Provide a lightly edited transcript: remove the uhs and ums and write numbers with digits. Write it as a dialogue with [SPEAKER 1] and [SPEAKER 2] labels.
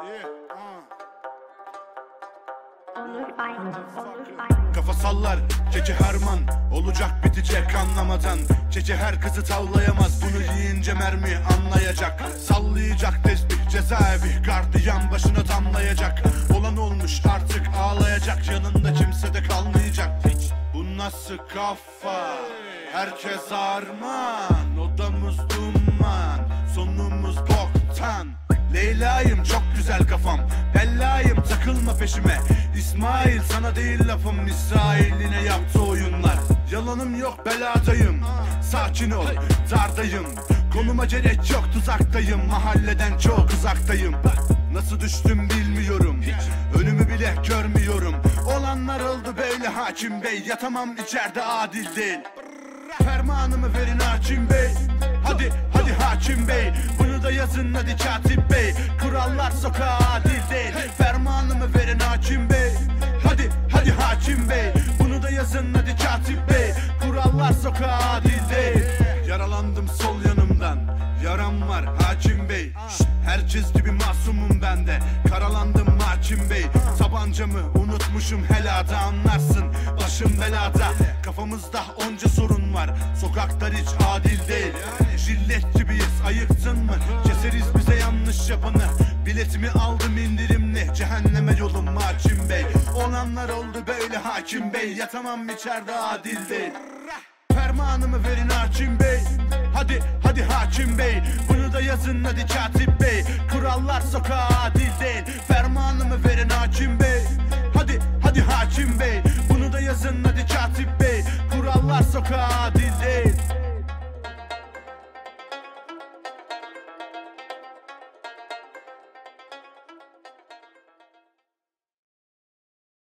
[SPEAKER 1] Kafa sallar, Çeki Herman. Olacak bitecek anlamadan. Çeki her kızı tavlayamaz. Bunu yiyince mermi anlayacak. Sallayacak tesbih cezaevi. Gardiyan başına damlayacak. Olan olmuş artık ağlayacak. Yanında kimse de kalmayacak. Bu nasıl kafa? Herkes arman. Odamız duman. Sonumuz boktan. Leyla'yım çok güzel kafam. Bellayım takılma peşime. İsmail sana değil lafım. İsrail'ine yaptı oyunlar. Yalanım yok beladayım. Sakin ol dardayım. Konuma gerek yok tuzaktayım. Mahalleden çok uzaktayım. Nasıl düştüm bilmiyorum. Önümü bile görmüyorum. Olanlar oldu böyle hakim bey. Yatamam içeride adil değil. Fermanımı verin hakim bey. Hadi hakim bey. Bunu da yazın hadi katip bey. Kurallar sokağa adil değil. Fermanımı verin hakim bey. Hadi hakim bey. Bunu da yazın hadi katip bey. Kurallar sokağa adil değil. Yaralandım sol yanımdan. Yaram var hakim bey. Herkes gibi masumum ben de. Karalandım hakim bey. Tabancamı unutmuşum helada anlarsın. Başım belada. Kafamızda onca sorun var. Sokaklar hiç adil değil. Jillet gibiyiz ayıktın mı? Keseriz bize yanlış yapanı. Biletimi aldım indirimli. Cehenneme yolum hakim bey. Olanlar oldu böyle hakim bey. Yatamam içeride adil değil. Fermanımı verin hakim bey. Hadi hakim bey. Bunu da yazın hadi katip bey. Kurallar sokağa adil değil. Fermanımı verin hakim bey. Hadi hakim bey. Bunu da yazın hadi katip bey. Kurallar sokağa adil değil.